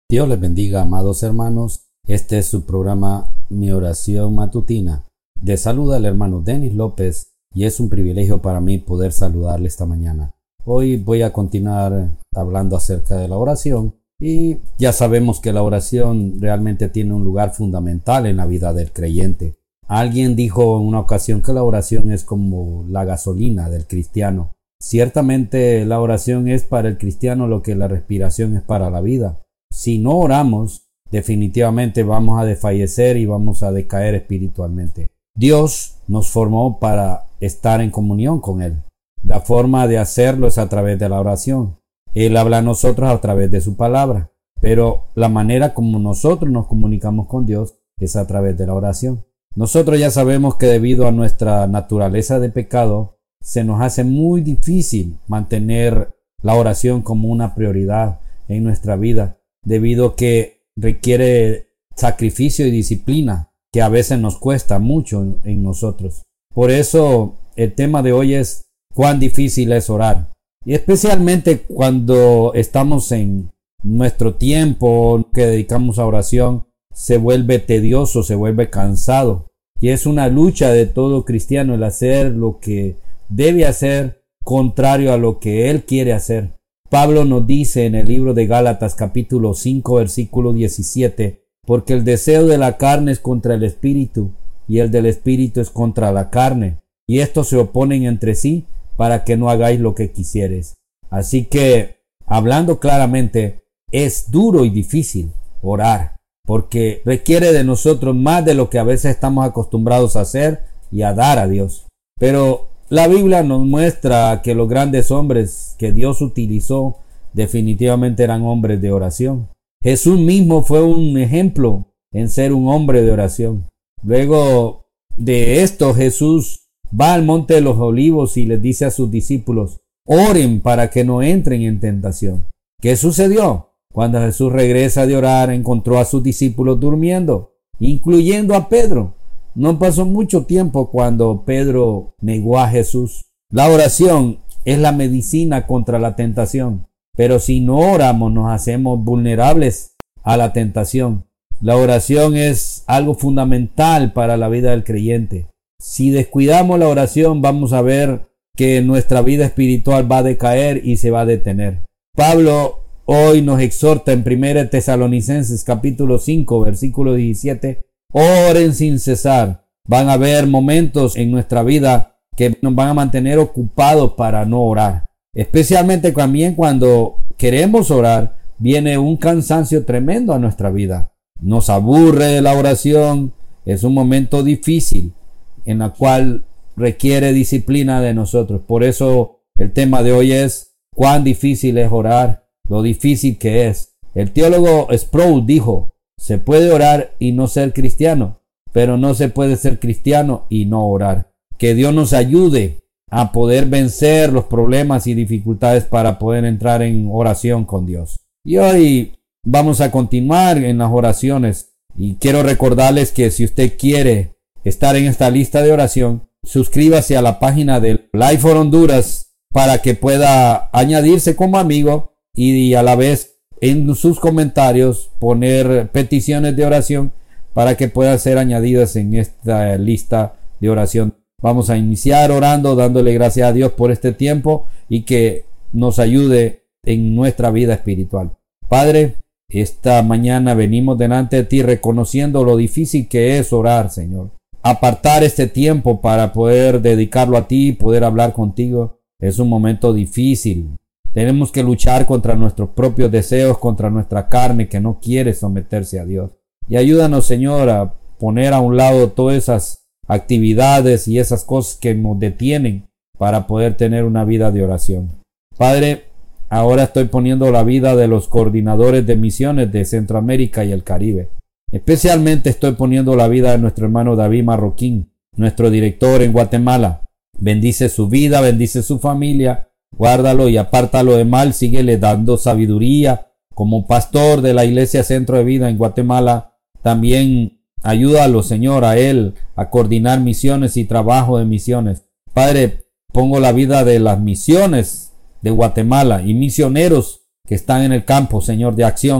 Dios les bendiga, amados hermanos. Este es su programa Mi Oración Matutina. Les saluda el hermano Denis López y es un privilegio para mí poder saludarle esta mañana. Hoy voy a continuar hablando acerca de la oración y ya sabemos que la oración realmente tiene un lugar fundamental en la vida del creyente. Alguien dijo en una ocasión que la oración es como la gasolina del cristiano. Ciertamente la oración es para el cristiano lo que la respiración es para la vida. Si no oramos, definitivamente vamos a desfallecer y vamos a decaer espiritualmente. Dios nos formó para estar en comunión con Él. La forma de hacerlo es a través de la oración. Él habla a nosotros a través de su palabra, pero la manera como nosotros nos comunicamos con Dios es a través de la oración. Nosotros ya sabemos que debido a nuestra naturaleza de pecado, se nos hace muy difícil mantener la oración como una prioridad en nuestra vida, debido a que requiere sacrificio y disciplina que a veces nos cuesta mucho en nosotros. Por eso el tema de hoy es cuán difícil es orar. Y especialmente cuando estamos en nuestro tiempo que dedicamos a oración, se vuelve tedioso, se vuelve cansado. Y es una lucha de todo cristiano el hacer lo que debe hacer contrario a lo que él quiere hacer. Pablo nos dice en el libro de Gálatas capítulo 5 versículo 17, porque el deseo de la carne es contra el espíritu y el del espíritu es contra la carne, y estos se oponen entre sí para que no hagáis lo que quisieres. Así que, hablando claramente, es duro y difícil orar, porque requiere de nosotros más de lo que a veces estamos acostumbrados a hacer y a dar a Dios. Pero la Biblia nos muestra que los grandes hombres que Dios utilizó definitivamente eran hombres de oración. Jesús mismo fue un ejemplo en ser un hombre de oración. Luego de esto, Jesús va al monte de los olivos y les dice a sus discípulos: oren para que no entren en tentación. ¿Qué sucedió? Cuando Jesús regresa de orar, encontró a sus discípulos durmiendo, incluyendo a Pedro. No pasó mucho tiempo cuando Pedro negó a Jesús. La oración es la medicina contra la tentación, pero si no oramos nos hacemos vulnerables a la tentación. La oración es algo fundamental para la vida del creyente. Si descuidamos la oración, vamos a ver que nuestra vida espiritual va a decaer y se va a detener. Pablo hoy nos exhorta en 1 Tesalonicenses capítulo 5 versículo 17: oren sin cesar. Van a haber momentos en nuestra vida que nos van a mantener ocupados para no orar. Especialmente también cuando queremos orar, viene un cansancio tremendo a nuestra vida. Nos aburre la oración. Es un momento difícil en la cual requiere disciplina de nosotros. Por eso el tema de hoy es cuán difícil es orar, lo difícil que es. El teólogo Sproul dijo: se puede orar y no ser cristiano, pero no se puede ser cristiano y no orar. Que Dios nos ayude a poder vencer los problemas y dificultades para poder entrar en oración con Dios. Y hoy vamos a continuar en las oraciones. Y quiero recordarles que si usted quiere estar en esta lista de oración, suscríbase a la página de Life for Honduras para que pueda añadirse como amigo y a la vez en sus comentarios poner peticiones de oración para que puedan ser añadidas en esta lista de oración. Vamos a iniciar orando, dándole gracias a Dios por este tiempo y que nos ayude en nuestra vida espiritual. Padre, esta mañana venimos delante de ti reconociendo lo difícil que es orar, Señor. Apartar este tiempo para poder dedicarlo a ti, poder hablar contigo, es un momento difícil. Tenemos que luchar contra nuestros propios deseos, contra nuestra carne que no quiere someterse a Dios. Y ayúdanos, Señor, a poner a un lado todas esas actividades y esas cosas que nos detienen para poder tener una vida de oración. Padre, ahora estoy poniendo la vida de los coordinadores de misiones de Centroamérica y el Caribe. Especialmente estoy poniendo la vida de nuestro hermano David Marroquín, nuestro director en Guatemala. Bendice su vida, bendice su familia. Guárdalo y apártalo de mal, síguele dando sabiduría como pastor de la Iglesia Centro de Vida en Guatemala. También ayúdalo, Señor, a él a coordinar misiones y trabajo de misiones. Padre, pongo la vida de las misiones de Guatemala y misioneros que están en el campo, Señor, de acción.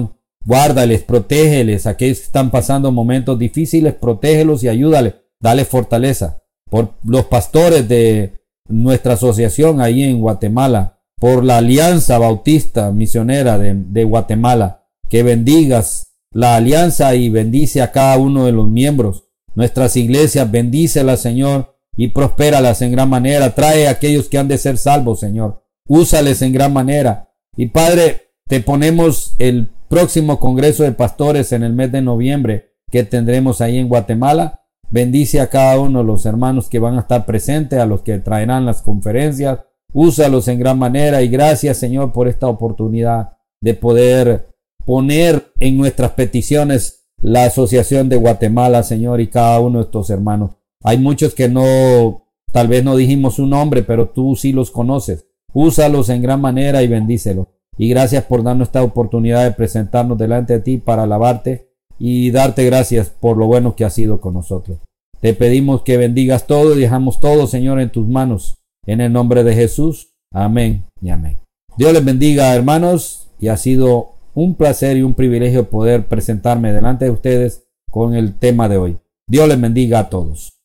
Guárdales, protégeles. Aquellos que están pasando momentos difíciles, protégelos y ayúdales. Dale fortaleza. Por los pastores de nuestra asociación ahí en Guatemala, por la Alianza Bautista Misionera de Guatemala, que bendigas la alianza y bendice a cada uno de los miembros. Nuestras iglesias, bendícelas, Señor, y prospéralas en gran manera. Trae a aquellos que han de ser salvos, Señor. Úsales en gran manera. Y Padre, te ponemos el próximo Congreso de Pastores en el mes de noviembre que tendremos ahí en Guatemala. Bendice a cada uno de los hermanos que van a estar presentes, a los que traerán las conferencias. Úsalos en gran manera y gracias, Señor, por esta oportunidad de poder poner en nuestras peticiones la Asociación de Guatemala, Señor, y cada uno de estos hermanos. Hay muchos que tal vez no dijimos su nombre, pero tú sí los conoces. Úsalos en gran manera y bendícelos. Y gracias por darnos esta oportunidad de presentarnos delante de ti para alabarte y darte gracias por lo bueno que has sido con nosotros. Te pedimos que bendigas todo y dejamos todo, Señor, en tus manos. En el nombre de Jesús. Amén y amén. Dios les bendiga, hermanos, y ha sido un placer y un privilegio poder presentarme delante de ustedes con el tema de hoy. Dios les bendiga a todos.